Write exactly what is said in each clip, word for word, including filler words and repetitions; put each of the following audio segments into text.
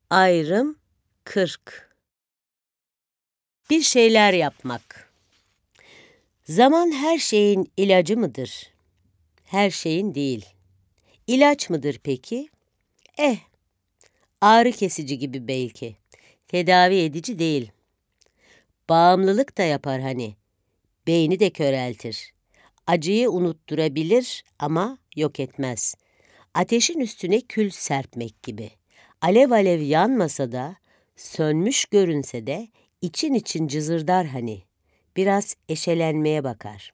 Ayrım kırk. Bir şeyler yapmak. Zaman her şeyin ilacı mıdır? Her şeyin değil. İlaç mıdır peki? Eh, ağrı kesici gibi belki. Tedavi edici değil. Bağımlılık da yapar hani. Beyni de köreltir. Acıyı unutturabilir ama yok etmez. Ateşin üstüne kül serpmek gibi. Alev alev yanmasa da, sönmüş görünse de için için cızırdar hani. Biraz eşelenmeye bakar.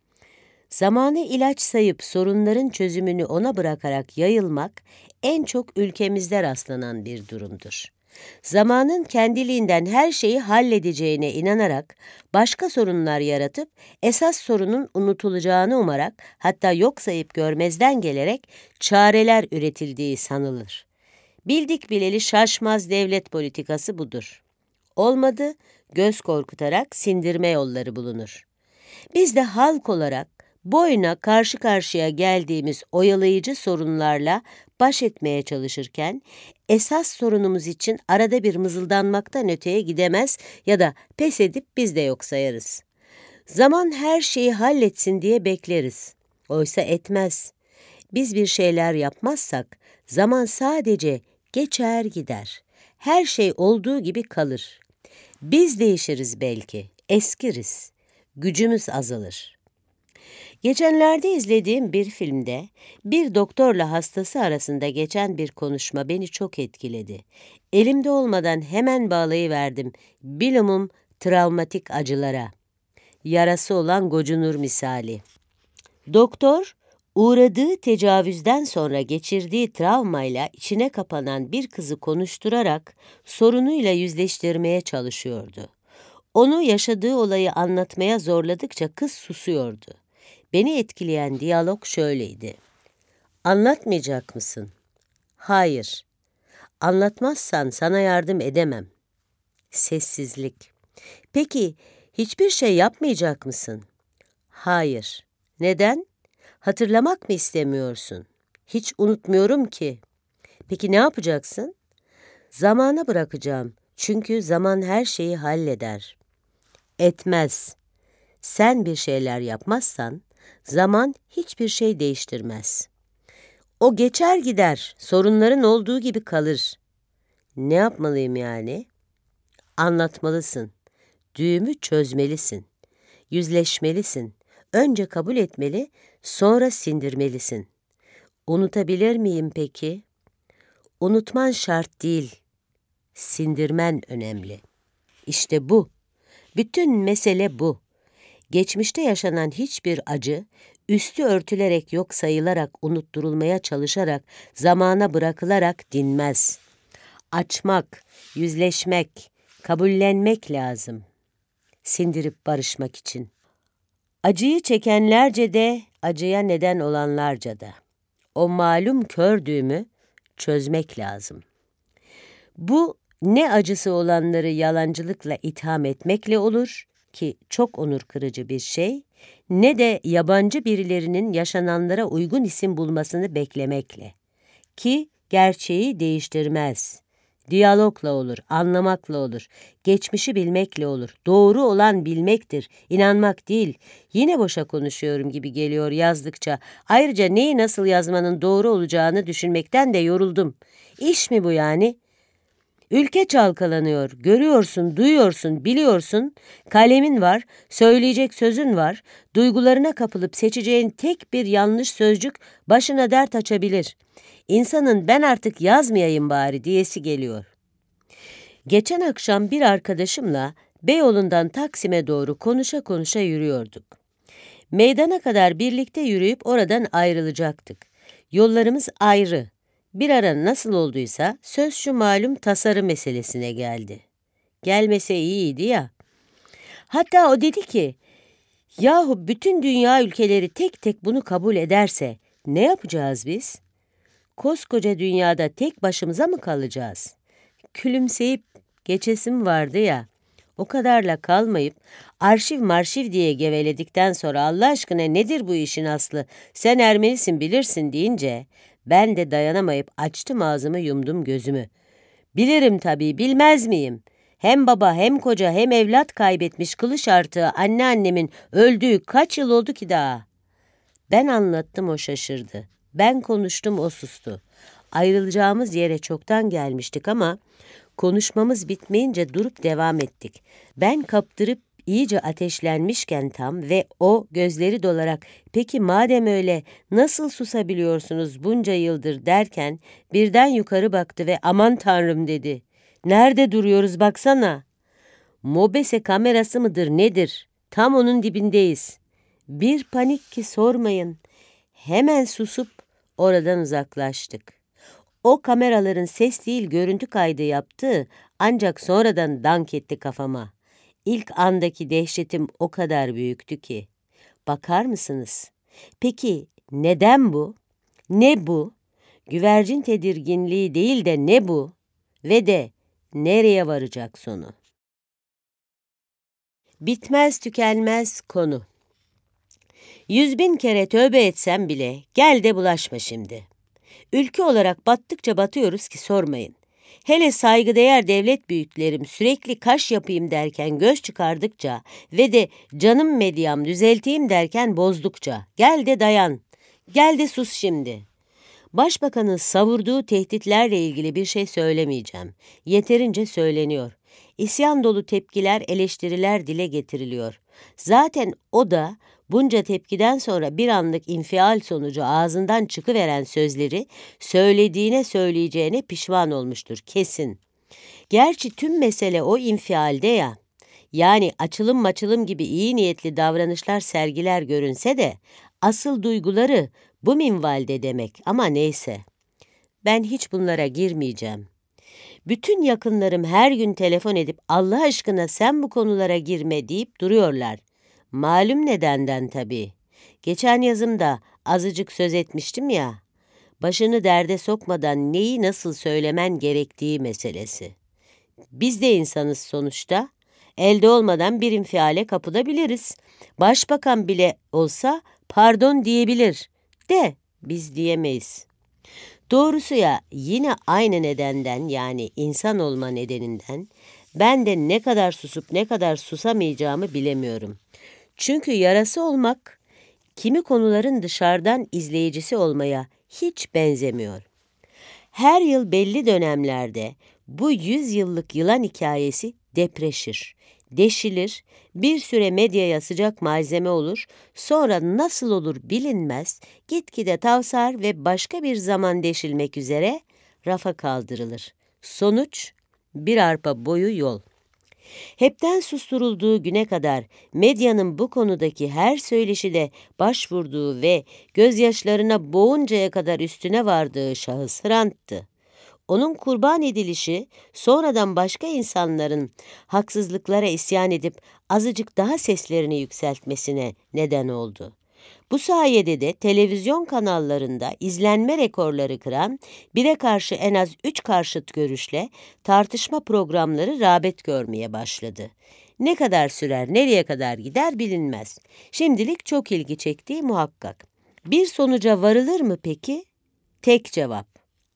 Zamanı ilaç sayıp sorunların çözümünü ona bırakarak yayılmak en çok ülkemizde rastlanan bir durumdur. Zamanın kendiliğinden her şeyi halledeceğine inanarak başka sorunlar yaratıp esas sorunun unutulacağını umarak hatta yok sayıp görmezden gelerek çareler üretildiği sanılır. Bildik bileli şaşmaz devlet politikası budur. Olmadı, göz korkutarak sindirme yolları bulunur. Biz de halk olarak boyuna karşı karşıya geldiğimiz oyalayıcı sorunlarla baş etmeye çalışırken, esas sorunumuz için arada bir mızıldanmaktan öteye gidemez ya da pes edip biz de yok sayarız. Zaman her şeyi halletsin diye bekleriz. Oysa etmez. Biz bir şeyler yapmazsak zaman sadece geçer gider. Her şey olduğu gibi kalır. Biz değişiriz belki, eskiriz. Gücümüz azalır. Geçenlerde izlediğim bir filmde bir doktorla hastası arasında geçen bir konuşma beni çok etkiledi. Elimde olmadan hemen bağlayıverdim bilumum travmatik acılara. Yarası olan gocunur misali. Doktor, uğradığı tecavüzden sonra geçirdiği travmayla içine kapanan bir kızı konuşturarak sorunuyla yüzleştirmeye çalışıyordu. Onu yaşadığı olayı anlatmaya zorladıkça kız susuyordu. Beni etkileyen diyalog şöyleydi. Anlatmayacak mısın? Hayır. Anlatmazsan sana yardım edemem. Sessizlik. Peki hiçbir şey yapmayacak mısın? Hayır. Neden? Hatırlamak mı istemiyorsun? Hiç unutmuyorum ki. Peki ne yapacaksın? Zamana bırakacağım. Çünkü zaman her şeyi halleder. Etmez. Sen bir şeyler yapmazsan, zaman hiçbir şey değiştirmez. O geçer gider, sorunların olduğu gibi kalır. Ne yapmalıyım yani? Anlatmalısın. Düğümü çözmelisin. Yüzleşmelisin. Önce kabul etmeli, sonra sindirmelisin. Unutabilir miyim peki? Unutman şart değil. Sindirmen önemli. İşte bu. Bütün mesele bu. Geçmişte yaşanan hiçbir acı, üstü örtülerek yok sayılarak, unutturulmaya çalışarak, zamana bırakılarak dinmez. Açmak, yüzleşmek, kabullenmek lazım. Sindirip barışmak için. Acıyı çekenlerce de, acıya neden olanlarca da. O malum kör düğümü çözmek lazım. Bu ne acısı olanları yalancılıkla itham etmekle olur ki çok onur kırıcı bir şey, ne de yabancı birilerinin yaşananlara uygun isim bulmasını beklemekle ki gerçeği değiştirmez. Diyalogla olur, anlamakla olur, geçmişi bilmekle olur. Doğru olan bilmektir, inanmak değil. Yine boşa konuşuyorum gibi geliyor yazdıkça. Ayrıca neyi nasıl yazmanın doğru olacağını düşünmekten de yoruldum. İş mi bu yani? Ülke çalkalanıyor, görüyorsun, duyuyorsun, biliyorsun, kalemin var, söyleyecek sözün var, duygularına kapılıp seçeceğin tek bir yanlış sözcük başına dert açabilir. İnsanın ben artık yazmayayım bari diyesi geliyor. Geçen akşam bir arkadaşımla Beyoğlu'ndan Taksim'e doğru konuşa konuşa yürüyorduk. Meydana kadar birlikte yürüyüp oradan ayrılacaktık. Yollarımız ayrı. Bir ara nasıl olduysa söz şu malum tasarı meselesine geldi. Gelmese iyiydi ya. Hatta o dedi ki, yahu bütün dünya ülkeleri tek tek bunu kabul ederse ne yapacağız biz? Koskoca dünyada tek başımıza mı kalacağız? Külümseyip geçesim vardı ya, o kadarla kalmayıp arşiv marşiv diye geveledikten sonra Allah aşkına nedir bu işin aslı, sen Ermenisin bilirsin deyince ben de dayanamayıp açtım ağzımı yumdum gözümü. Bilirim tabii, bilmez miyim? Hem baba hem koca hem evlat kaybetmiş kılıç artığı anneannemin öldüğü kaç yıl oldu ki daha? Ben anlattım, o şaşırdı. Ben konuştum, o sustu. Ayrılacağımız yere çoktan gelmiştik ama konuşmamız bitmeyince durup devam ettik. Ben kaptırıp iyice ateşlenmişken tam ve o gözleri dolarak "Peki madem öyle nasıl susabiliyorsunuz bunca yıldır?" derken birden yukarı baktı ve "Aman Tanrım" dedi. "Nerede duruyoruz baksana." Mobese kamerası mıdır nedir? Tam onun dibindeyiz. Bir panik ki sormayın. Hemen susup oradan uzaklaştık. O kameraların ses değil görüntü kaydı yaptığı ancak sonradan dank etti kafama. İlk andaki dehşetim o kadar büyüktü ki. Bakar mısınız? Peki neden bu? Ne bu? Güvercin tedirginliği değil de ne bu? Ve de nereye varacak sonu? Bitmez tükenmez konu. Yüz bin kere tövbe etsem bile gel de bulaşma şimdi. Ülke olarak battıkça batıyoruz ki sormayın. Hele saygıdeğer devlet büyüklerim sürekli kaş yapayım derken göz çıkardıkça ve de canım medyam düzelteyim derken bozdukça gel de dayan, gel de sus şimdi. Başbakanın savurduğu tehditlerle ilgili bir şey söylemeyeceğim. Yeterince söyleniyor. İsyan dolu tepkiler, eleştiriler dile getiriliyor. Zaten o da bunca tepkiden sonra bir anlık infial sonucu ağzından çıkıveren sözleri söylediğine söyleyeceğine pişman olmuştur kesin. Gerçi tüm mesele o infialde ya. Yani açılım maçılım gibi iyi niyetli davranışlar sergiler görünse de asıl duyguları bu minvalde demek, ama neyse. Ben hiç bunlara girmeyeceğim. Bütün yakınlarım her gün telefon edip Allah aşkına sen bu konulara girme deyip duruyorlar. Malum nedenden tabii. Geçen yazımda azıcık söz etmiştim ya. Başını derde sokmadan neyi nasıl söylemen gerektiği meselesi. Biz de insanız sonuçta. Elde olmadan bir infiale kapılabiliriz. Başbakan bile olsa pardon diyebilir. De biz diyemeyiz. Doğrusu ya yine aynı nedenden, yani insan olma nedeninden ben de ne kadar susup ne kadar susamayacağımı bilemiyorum. Çünkü yarası olmak kimi konuların dışarıdan izleyicisi olmaya hiç benzemiyor. Her yıl belli dönemlerde bu yüz yıllık yılan hikayesi depreşir, deşilir, bir süre medyaya sıcak malzeme olur, sonra nasıl olur bilinmez, gitgide tavsar ve başka bir zaman deşilmek üzere rafa kaldırılır. Sonuç, bir arpa boyu yol. Hepten susturulduğu güne kadar medyanın bu konudaki her söyleşi de başvurduğu ve gözyaşlarına boğuncaya kadar üstüne vardığı şahıs Hrant'tı. Onun kurban edilişi sonradan başka insanların haksızlıklara isyan edip azıcık daha seslerini yükseltmesine neden oldu. Bu sayede de televizyon kanallarında izlenme rekorları kıran, bire karşı en az üç karşıt görüşle tartışma programları rağbet görmeye başladı. Ne kadar sürer, nereye kadar gider bilinmez. Şimdilik çok ilgi çektiği muhakkak. Bir sonuca varılır mı peki? Tek cevap,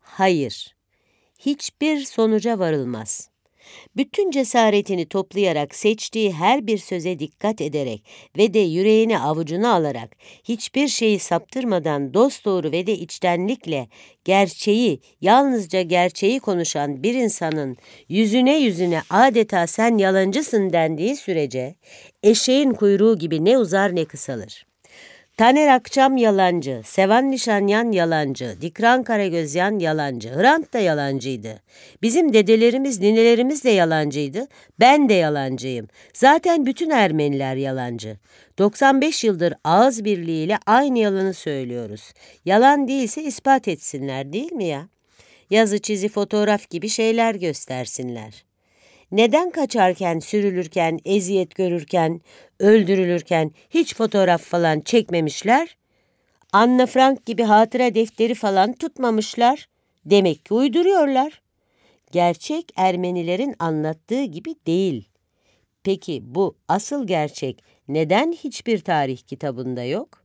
hayır. Hiçbir sonuca varılmaz. Bütün cesaretini toplayarak seçtiği her bir söze dikkat ederek ve de yüreğini avucuna alarak hiçbir şeyi saptırmadan dosdoğru ve de içtenlikle gerçeği, yalnızca gerçeği konuşan bir insanın yüzüne yüzüne adeta sen yalancısın dendiği sürece eşeğin kuyruğu gibi ne uzar ne kısalır. Taner Akçam yalancı, Sevan Nişanyan yalancı, Dikran Karagözyan yalancı, Hrant da yalancıydı. Bizim dedelerimiz, ninelerimiz de yalancıydı, ben de yalancıyım. Zaten bütün Ermeniler yalancı. doksan beş yıldır ağız birliğiyle aynı yalanı söylüyoruz. Yalan değilse ispat etsinler, değil mi ya? Yazı çizi fotoğraf gibi şeyler göstersinler. Neden kaçarken, sürülürken, eziyet görürken, öldürülürken hiç fotoğraf falan çekmemişler? Anne Frank gibi hatıra defteri falan tutmamışlar. Demek ki uyduruyorlar. Gerçek Ermenilerin anlattığı gibi değil. Peki bu asıl gerçek neden hiçbir tarih kitabında yok?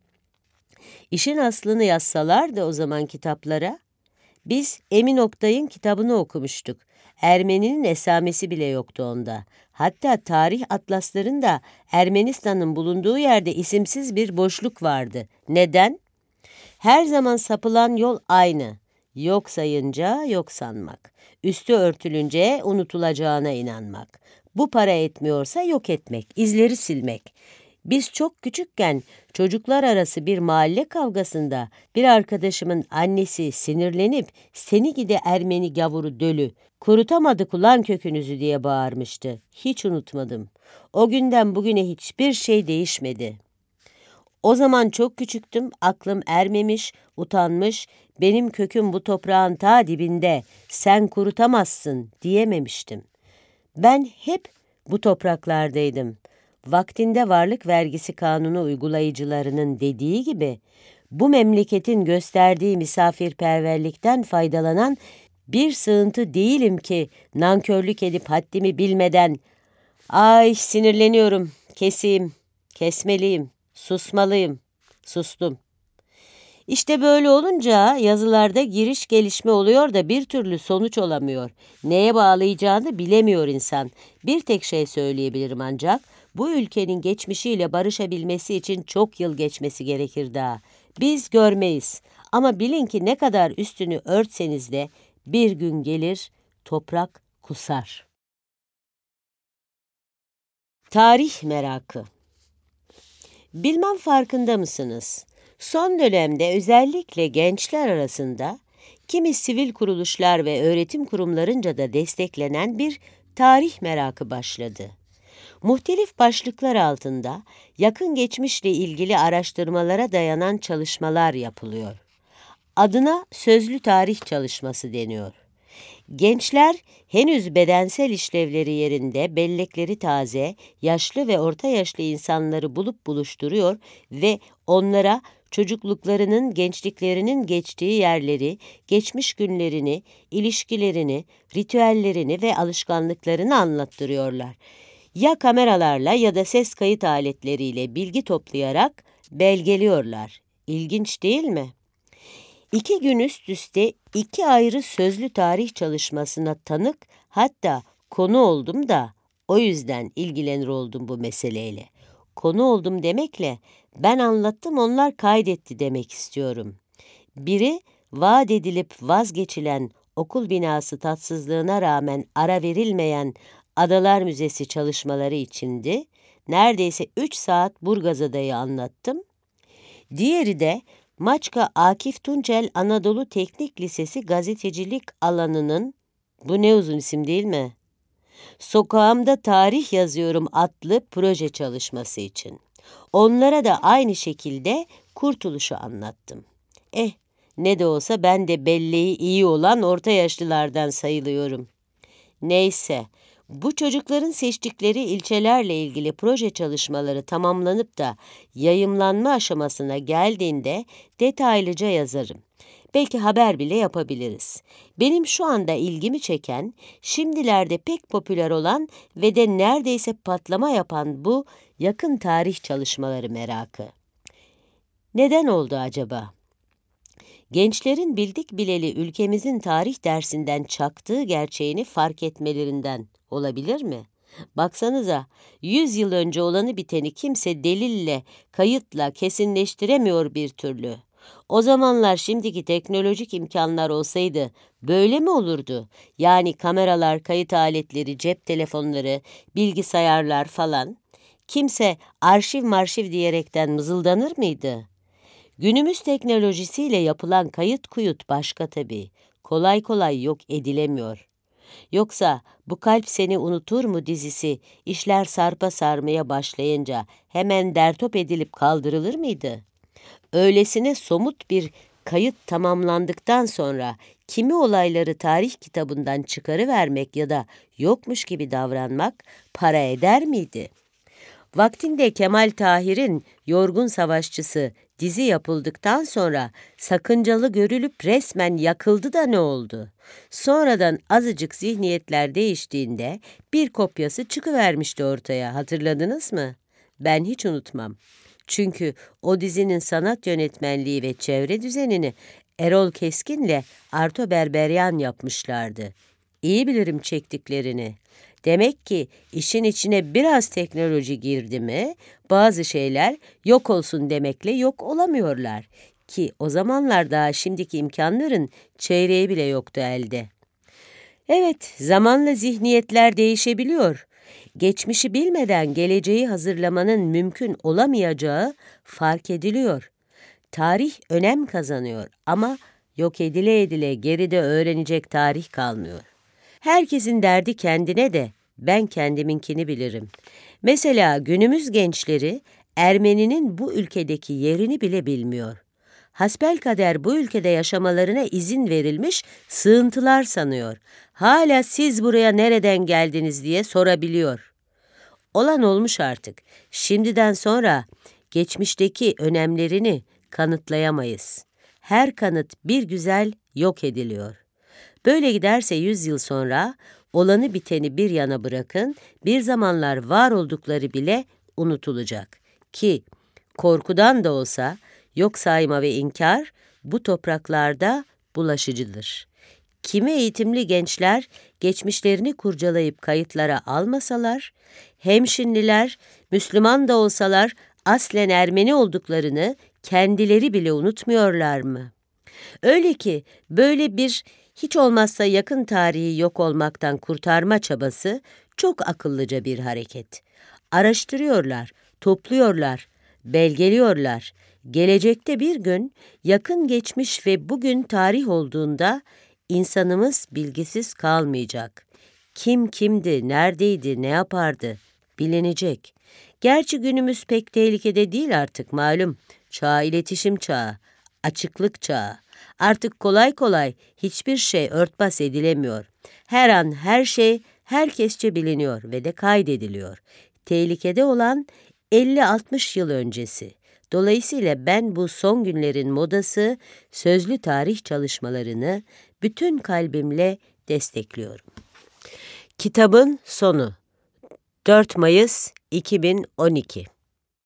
İşin aslını yazsalar da o zaman kitaplara, biz Emin Oktay'ın kitabını okumuştuk. Ermeninin esamesi bile yoktu onda. Hatta tarih atlaslarında Ermenistan'ın bulunduğu yerde isimsiz bir boşluk vardı. Neden? Her zaman sapılan yol aynı. Yok sayınca yok sanmak. Üstü örtülünce unutulacağına inanmak. Bu para etmiyorsa yok etmek, izleri silmek. Biz çok küçükken çocuklar arası bir mahalle kavgasında bir arkadaşımın annesi sinirlenip "Seni gide Ermeni gavuru dölü, kurutamadık ulan kökünüzü" diye bağırmıştı. Hiç unutmadım. O günden bugüne hiçbir şey değişmedi. O zaman çok küçüktüm, aklım ermemiş, utanmış, benim köküm bu toprağın ta dibinde, sen kurutamazsın diyememiştim. Ben hep bu topraklardaydım. Vaktinde varlık vergisi kanunu uygulayıcılarının dediği gibi, bu memleketin gösterdiği misafirperverlikten faydalanan bir sığıntı değilim ki nankörlük edip haddimi bilmeden, "Ay sinirleniyorum, keseyim, kesmeliyim, susmalıyım." Sustum. İşte böyle olunca yazılarda giriş gelişme oluyor da bir türlü sonuç olamıyor. Neye bağlayacağını bilemiyor insan. Bir tek şey söyleyebilirim ancak, bu ülkenin geçmişiyle barışabilmesi için çok yıl geçmesi gerekir daha. Biz görmeyiz ama bilin ki ne kadar üstünü örtseniz de bir gün gelir toprak kusar. Tarih merakı. Bilmem farkında mısınız? Son dönemde özellikle gençler arasında kimi sivil kuruluşlar ve öğretim kurumlarınca da desteklenen bir tarih merakı başladı. Muhtelif başlıklar altında yakın geçmişle ilgili araştırmalara dayanan çalışmalar yapılıyor. Adına sözlü tarih çalışması deniyor. Gençler henüz bedensel işlevleri yerinde, bellekleri taze, yaşlı ve orta yaşlı insanları bulup buluşturuyor ve onlara çocukluklarının, gençliklerinin geçtiği yerleri, geçmiş günlerini, ilişkilerini, ritüellerini ve alışkanlıklarını anlattırıyorlar. Ya kameralarla ya da ses kayıt aletleriyle bilgi toplayarak belgeliyorlar. İlginç değil mi? İki gün üst üste iki ayrı sözlü tarih çalışmasına tanık, hatta konu oldum da o yüzden ilgilenir oldum bu meseleyle. Konu oldum demekle ben anlattım, onlar kaydetti demek istiyorum. Biri vaat edilip vazgeçilen, okul binası tatsızlığına rağmen ara verilmeyen Adalar Müzesi çalışmaları içindi. Neredeyse üç saat Burgazada'yı anlattım. Diğeri de Maçka Akif Tuncel Anadolu Teknik Lisesi gazetecilik alanının, bu ne uzun isim değil mi? Sokağımda Tarih Yazıyorum adlı proje çalışması için. Onlara da aynı şekilde Kurtuluş'u anlattım. Eh, ne de olsa ben de belleği iyi olan orta yaşlılardan sayılıyorum. Neyse, bu çocukların seçtikleri ilçelerle ilgili proje çalışmaları tamamlanıp da yayımlanma aşamasına geldiğinde detaylıca yazarım. Belki haber bile yapabiliriz. Benim şu anda ilgimi çeken, şimdilerde pek popüler olan ve de neredeyse patlama yapan bu yakın tarih çalışmaları merakı. Neden oldu acaba? Gençlerin bildik bileli ülkemizin tarih dersinden çaktığı gerçeğini fark etmelerinden olabilir mi? Baksanıza, yüz yıl önce olanı biteni kimse delille, kayıtla kesinleştiremiyor bir türlü. O zamanlar şimdiki teknolojik imkanlar olsaydı böyle mi olurdu? Yani kameralar, kayıt aletleri, cep telefonları, bilgisayarlar falan. Kimse arşiv marşiv diyerekten mızıldanır mıydı? Günümüz teknolojisiyle yapılan kayıt kuyut başka tabii. Kolay kolay yok edilemiyor. Yoksa bu Kalp Seni Unutur mu dizisi işler sarpa sarmaya başlayınca hemen dertop edilip kaldırılır mıydı? Öylesine somut bir kayıt tamamlandıktan sonra kimi olayları tarih kitabından çıkarıvermek ya da yokmuş gibi davranmak para eder miydi? Vaktinde Kemal Tahir'in Yorgun Savaşçısı dizi yapıldıktan sonra sakıncalı görülüp resmen yakıldı da ne oldu? Sonradan azıcık zihniyetler değiştiğinde bir kopyası çıkıvermişti ortaya, hatırladınız mı? Ben hiç unutmam. Çünkü o dizinin sanat yönetmenliği ve çevre düzenini Erol Keskin'le Arto Berberyan yapmışlardı. İyi bilirim çektiklerini. Demek ki işin içine biraz teknoloji girdi mi, bazı şeyler yok olsun demekle yok olamıyorlar. Ki o zamanlar daha şimdiki imkanların çeyreği bile yoktu elde. Evet, zamanla zihniyetler değişebiliyor. Geçmişi bilmeden geleceği hazırlamanın mümkün olamayacağı fark ediliyor. Tarih önem kazanıyor ama yok edile edile geride öğrenecek tarih kalmıyor. Herkesin derdi kendine de ben kendiminkini bilirim. Mesela günümüz gençleri Ermeninin bu ülkedeki yerini bile bilmiyor. Hasbelkader bu ülkede yaşamalarına izin verilmiş sığıntılar sanıyor. Hala siz buraya nereden geldiniz diye sorabiliyor. Olan olmuş artık. Şimdiden sonra geçmişteki önemlerini kanıtlayamayız. Her kanıt bir güzel yok ediliyor. Böyle giderse yüz yıl sonra olanı biteni bir yana bırakın, bir zamanlar var oldukları bile unutulacak. Ki korkudan da olsa yok sayma ve inkar bu topraklarda bulaşıcıdır. Kimi eğitimli gençler geçmişlerini kurcalayıp kayıtlara almasalar, hemşinliler Müslüman da olsalar aslen Ermeni olduklarını kendileri bile unutmuyorlar mı? Öyle ki böyle bir hiç olmazsa yakın tarihi yok olmaktan kurtarma çabası çok akıllıca bir hareket. Araştırıyorlar, topluyorlar, belgeliyorlar. Gelecekte bir gün yakın geçmiş ve bugün tarih olduğunda insanımız bilgisiz kalmayacak. Kim kimdi, neredeydi, ne yapardı bilinecek. Gerçi günümüz pek tehlikede değil artık malum. Çağ iletişim çağı, açıklık çağı. Artık kolay kolay hiçbir şey örtbas edilemiyor. Her an her şey herkesçe biliniyor ve de kaydediliyor. Tehlikede olan elli altmış yıl öncesi. Dolayısıyla ben bu son günlerin modası sözlü tarih çalışmalarını bütün kalbimle destekliyorum. Kitabın sonu dört Mayıs iki bin on iki